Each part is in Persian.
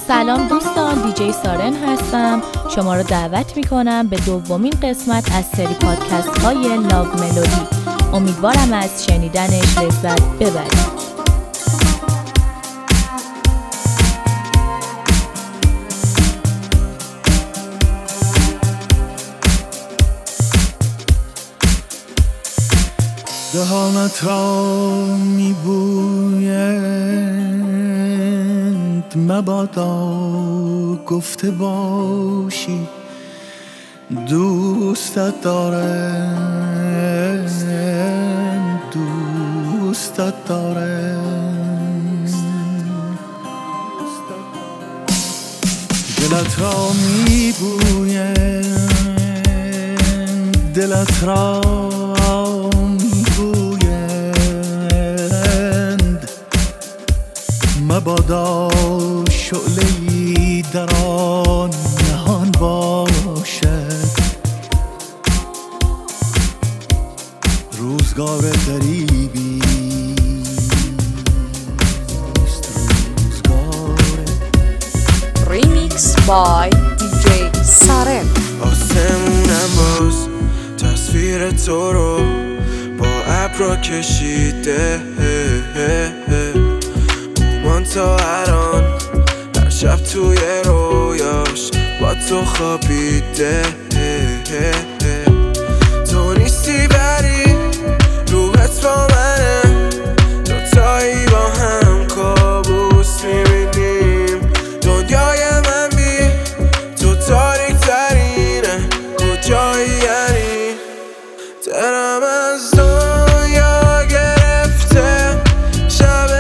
سلام دوستان، دیجی سارن هستم. شما رو دعوت میکنم به دومین قسمت از سری پادکست های لاو ملودی. امیدوارم از شنیدنش لذت ببرید. دهانت را میبویند مبادا گفته باشی دوستت دارم دوستت دارم دلت را میبویند دلت را مبادا شعله‌ای در آن نهان باشد روزگار غریبی ریمیکس بای دیجی سارن. آسمونم باز تصویر تو رو با ابرا کشیده تا الان هر شب توی رویاش با تو خوابیده تو نیستی بری روحت با منه دوتایی با هم کابوس میبینیم دنیای من بی تو تاریک ترینه کجایی یعنی دلم از دنیا گرفته شب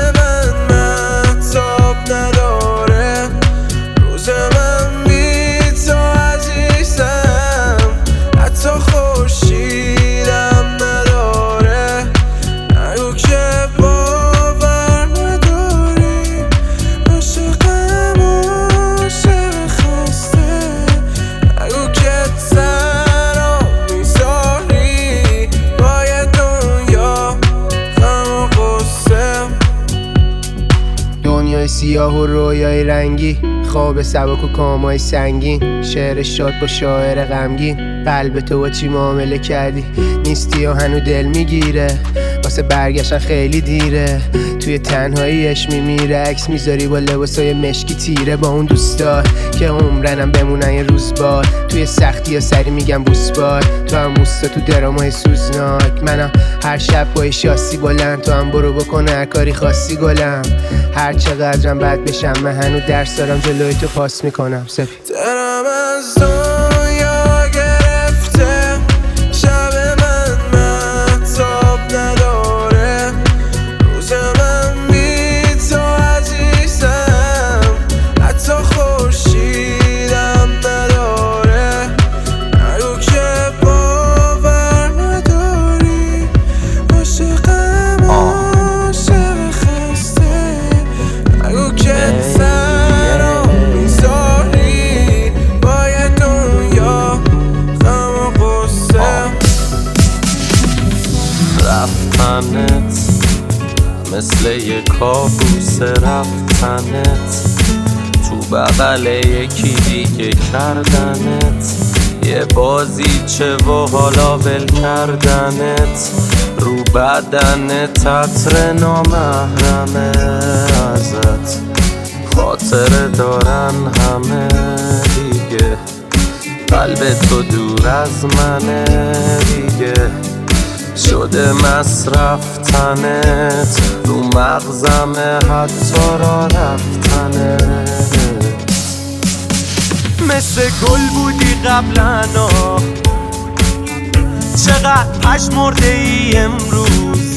نداره روز من بی تو عزیزم حتی خورشیدم نداره نگو که باور نداری عاشقم عاشق خسته نگو که تنها میذاری باید دنیا غم و غصه دنیای سیاه و رویای رنگی خواب سبک و کامای سنگین شعر شاد با شاعر غمگین قلب تو با چی معامله کردی نیستی و هنو دل میگیره واسه برگشتن خیلی دیره توی تنهاییش میمیره عکس میذاری با لباسای مشکی تیره با اون دوستار که عمرنم بمونن یه روز بار توی سختی یا سری میگم بوسبار تو هم موستا تو درامای سوزناک منم هر شب با شاسی بلند تو هم برو بکن هر کاری خاصی گلم هر چقدرم بد بشم من هنو درس دارم جلوی تو پاس میکنم سپی دلم از دنیا گرفته شب من مهتاب نداره روز من بی تو عزیزم حتی خورشیدم نداره نگو که باور نداری عاشقم عاشق خسته نگو که تنها میذاری باید دنیا غم و غصه رفتنت مثل یه کابوس رفتنت تو بغل یکی دیگه کردنت یه بازیچه و حالا ول کردنت رو بدنت عطر نامحرمه ازت خاطره دارن همه دیگه قلب تو دور از منه دیگه شده مصرف تنت رو مغزمه حتی را رفتنت مثل گل بودی قبلا چقدر پشمرده ای امروز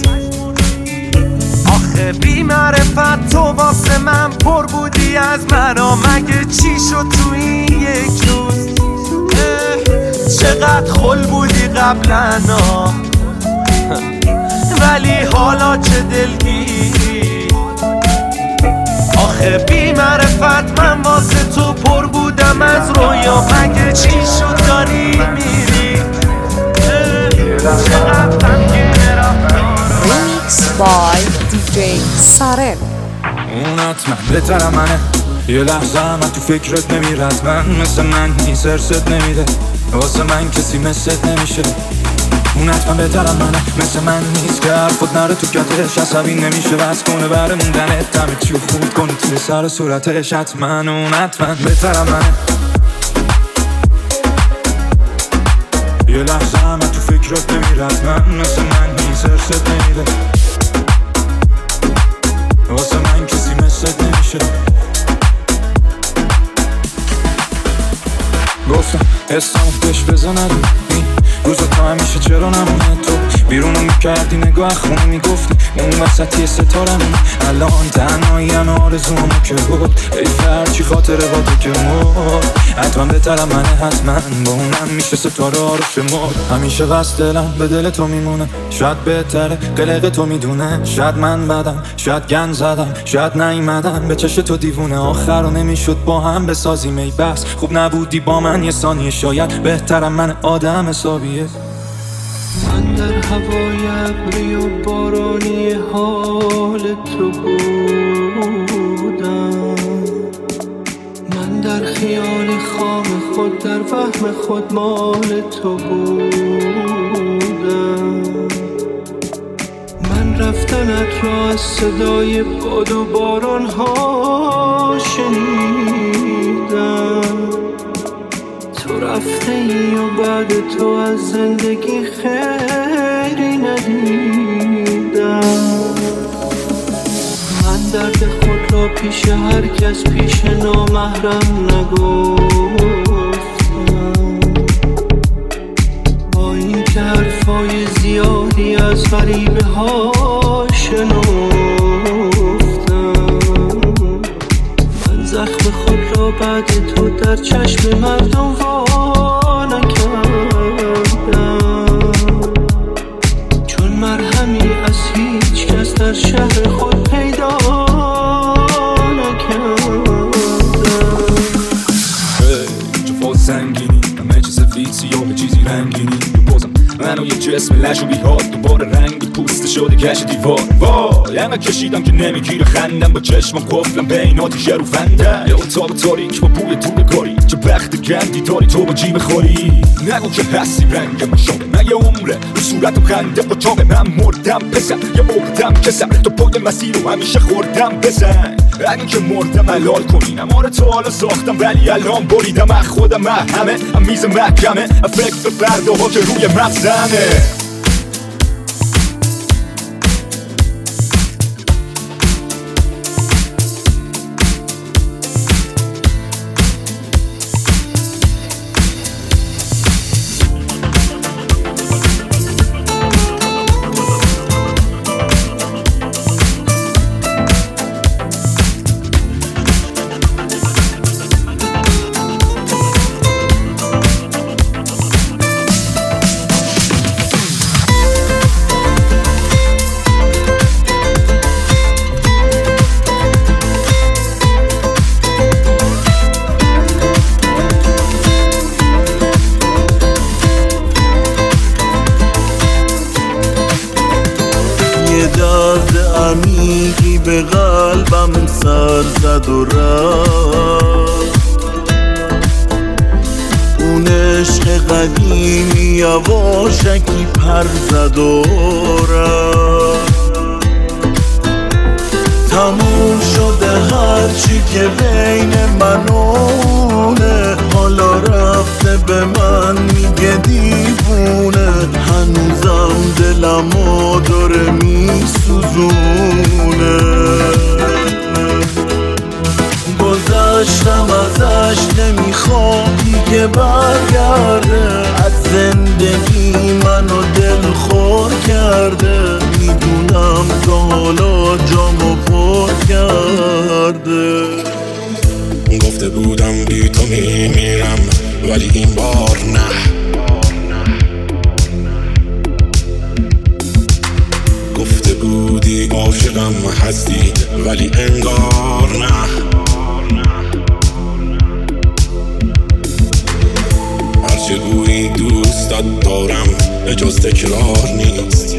آخه بی معرفت تو واسه من پر بودی از منو مگه چی شد تو این یک روز چقدر خل بودی قبلا ولی حالا چه دلگیری آخه بی معرفت من واسه تو پر بودم از رویا مگه چی شد داری میری چقدر غمگین ریمیکس بای دیجی سارن. اون حتما بهتر منه یه لحظه من تو فکرت نمیرد، من مثل من نیست، ارست نمیده واسه من کسی مثلت نمیشه. اون حتما بهترم منه، مثل من نیست که حرفت نره تو کتش، عصبی نمیشه بس کنه بره موندنت، همه چیو خورد کنه توی سر صورتش. حتما اون حتما بهترم منه. یه لحظه من تو فکرت نمیرد، من مثل من نیست، ارست نمیده واسه من کسی مثلت نمیشه. گفتم اسمو بهش بزنم این روزا تا همیشه چرا نمونه تو بیرونو میکردی نگاه خونه میگفتی اون وسطی ستارمون الان تنهایی همه آرزومو که بود ای فرچی خاطره با تو که مرد حتما بهترم منه، حتما با اونم میشه ستاره ها رو شمرد. همیشه بس دلم به دل تو میمونه، شاید بهتره قلق تو میدونه، شاید من بدم شاید گن زدم شاید نیومدم به چش تو دیوونه، آخر رو نمیشد با هم بسازیم ای بس خوب نبودی با من یه ثانیه، شاید بهترم من آدم حسابیه. من در هوای ابری و بارانی حال تو بودم، من در خیال خام خود در وهم خود مال تو بودم. من رفتنت را از صدای باد و باران ها شنیدم، تو رفته ای و بعد تو از زندگی خیری ندیدم. من درد خود را پیش هر کس پیش نامحرم نگفتم، با این که حرفای زیادی از غریبه ها شنفتم. من زخم خود را بعد تو در چشم مردم وا نکردم، چون مرهمی از هیچ کس در شهر خود پیدا نکردم. جفا سنگینی همه چیز سفید سیاه چیزی رنگینی بازم منو یه جسم لش و بیهاد دوباره رنگ پوست شده کش دیوار. وای همه کشیدم که نمیگیره خندم با چشمم قفلم بین آتیش رو فنده یه اتاق تاریک با بوی دور کاری چه بخت گندی داری تو با جیب خوری. نگو که هستی رنگ مشابه من یه عمره رو صورتم خنده با چاقه من مردم پسر یه مردم کسم تو پای مسیر رو همیشه خوردم بزن اگه که مردم حلال کنینم آره تو حالا ساختم ولی الان بریدم از خودم همه میز محکمه فکر فردا ها که روی مغزمه. درد عمیقی به قلبم سر زد و رفت، اون عشق قدیمی یواشکی پر زد و رفت. تموم شده هرچی که بین من و اونه، حالا رفته به من میگه دیوونه، هنوزم دلمو داره میسوزونه. گذشتم ازش نمیخوام دیگه برگرده، از زندگی منو دلخور کرده، میدونم تا حالا جامو پر کرده. گفته بودم بی تو میمیرم ولی این بار نه، گفته بودی عاشقم هستی ولی انگار نه. هرچه گویی دوستت دارم جز تکرار نیست،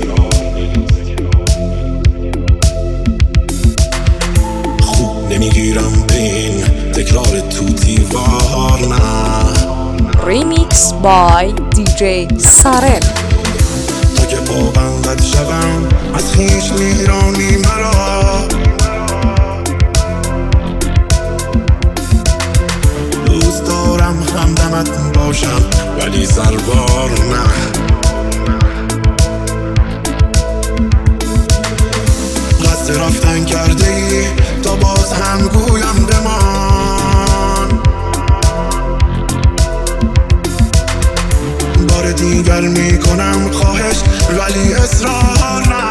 خوب نمیگیرم به این تکرار تو دیوار نه. ریمیکس بای دیجی سارن. تا که پابندت شدم از خویش میرانی مرا، دوست دارم همدمت باشم ولی سربار نه. قصد رفتن کرده ای تا باز هم گویم بمان، بار دیگر میکنم خواهش ولی اصرار نه.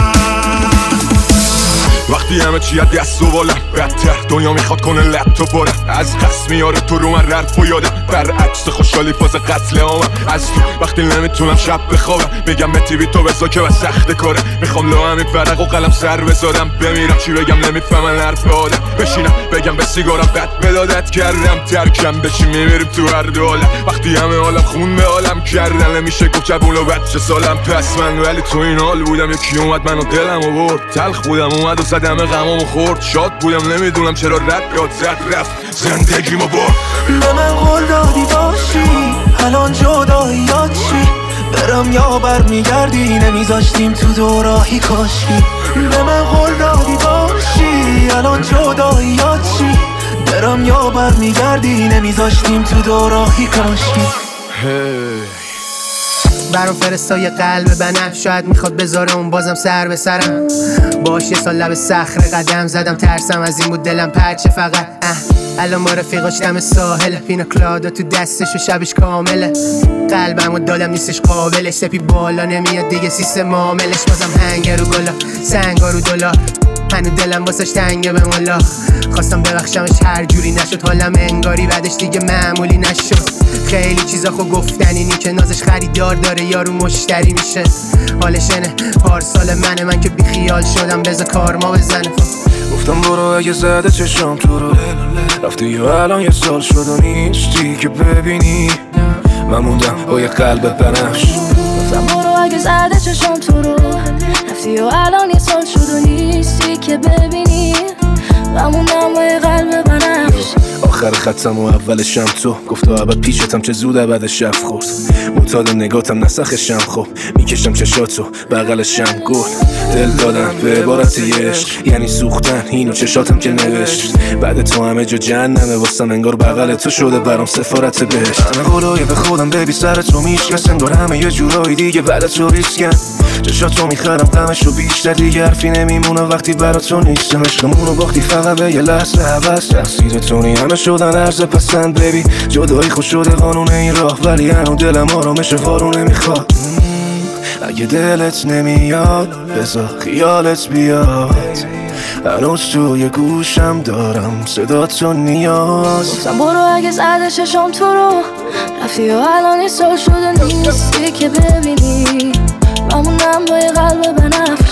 وقتی همه چی از دست و بالم بدتر دنیا میخواد کنه لپتاپ بارم، از قصد میاره تو رو من رد و یادم، برعکس خوشحالی فاز قتل عامم. از تو وقتی نمیتونم شب بخوابم میگم به تیوی تو بزا که بس سخت کاره، میخوام لو همین فرق و قلم سر بذارم، بمیرم چی بگم نمیفهمن حرف آدم، بشینم بگم به سیگارم بد بلادت کردم، ترکم بشی میمیریم تو هر دو عالم. وقتی همه عالم خون به عالم کردن نمیشه گفت جبون و بچه سالم، پس من ولی تو این حال بودم یکی اومد منو دلمو برد، تلخ بودم اومد و زدم غمامو خورد، شاد بودم نمیدونم چرا رد یاد زد رفت زندگیمو برد. به من قول دادی باشی الان جداییات چی، برم یا برمیگردی نمیذاشتیم تو دوراهی کاشکی. به من قول دادی باشی الان جداییات چی، برم یا برمیگردی نمیذاشتیم تو دوراهی کاشکی. برام فرستای قلب بنفش، شاید میخواد بذاره اون بازم سر به سرم، باش یه سال لب صخره قدم زدم، ترسم از این بود دلم پرچه فقط. الان با رفیقاش دم ساحل، پینا کلادا تو دستش و شبش کامله، قلبمو دادم نیستش قابلش، سپی بالا نمیاد دیگه سیستم معاملش، بازم هنگر و گلا سنگا رو دلار، هنو دلم واسش تنگه به مولا، خواستم ببخشمش هر جوری نشد، حالم انگاری بعدش دیگه معمولی نشد، خیلی چیزا خو گفتنینی که نازش خریدار داره یارو مشتری میشه، حالش اینه پارسال من که بیخیال شدم بذار کارما بزنه. گفتم برو اگه زده چشم تو رو، رفتی و الان یه سال شد و نیستی که ببینی، من موندم با یه قلب بنفش. گفتم برو اگه زده چشم تو رو، رفتی و الان یه سال شد و نیستی که ببینی، من موندم با یه قلب بنفش. آخر خطم و اولشم تو گفت ابد پیشتم چه زود ابد شب خورد، معتاد نگاتم نسخشم خوب میکشم چشاتو بغلشم گل، دل دادم به عبارت عشق یعنی سوختن اینو چشاتم که نوشت، بعد تو همه جا جهنمه واسم انگار بغل تو شده برام سفارت بهشت. همه قولای به خودم ببی سر تو میشکست، انگار همه یه جورایی دیگه بعد تو ریسکن، چشاتو میخرم غمشو بیشتر دیگه حرفی نمیمونه وقتی برا تو نیستم، عشقمونو باختی فقط به یه لحظه حوض، تقصیر تو همه شدن عرض پسند ببی، جدایی خوش شده قانون این راه، ولی هنو دلم آرامش وارونه میخواد، اگه دلت نمیاد بذار خیالت بیاد، هنوز توی گوشم دارم صداتو نیاز. گفتم برو اگه زده چشم تو رو، رفتی و الان یه سال شده نیستی که ببینی، من موندم با یه قلب بنفش.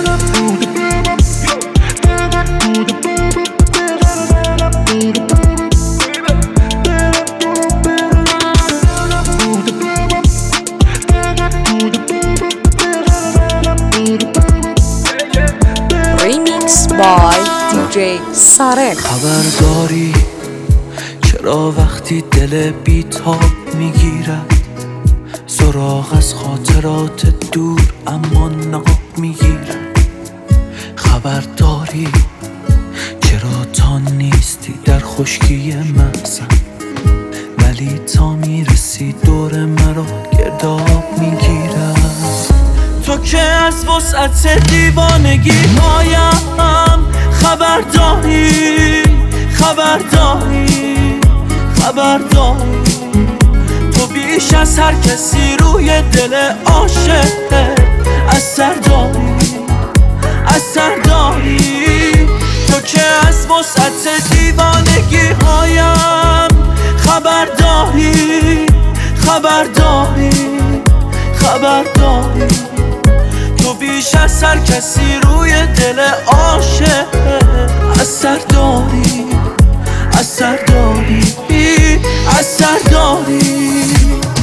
ریمیکس بای دیجی سارن. خبرداری چرا وقتی دل بیتاب میگیرد، سراغ از خاطرات دور اما نقاب میگیرد، خبرداری چرا تا نیستی در خشکی محزن، ولی تا میرسی دور مرا گرداب میگیرد، تو که از وسعت دیوانگی هایم خبرداری، خبرداری، خبرداری، تو بیش از هر کسی روی دل عاشق اثر داری، اثر داری، تو که از وسعت دیوانگی هایم خبرداری، خبرداری، خبرداری، تو بیش از هر کسی روی دل عاشق اثر داری، اثر داری، اثر داری.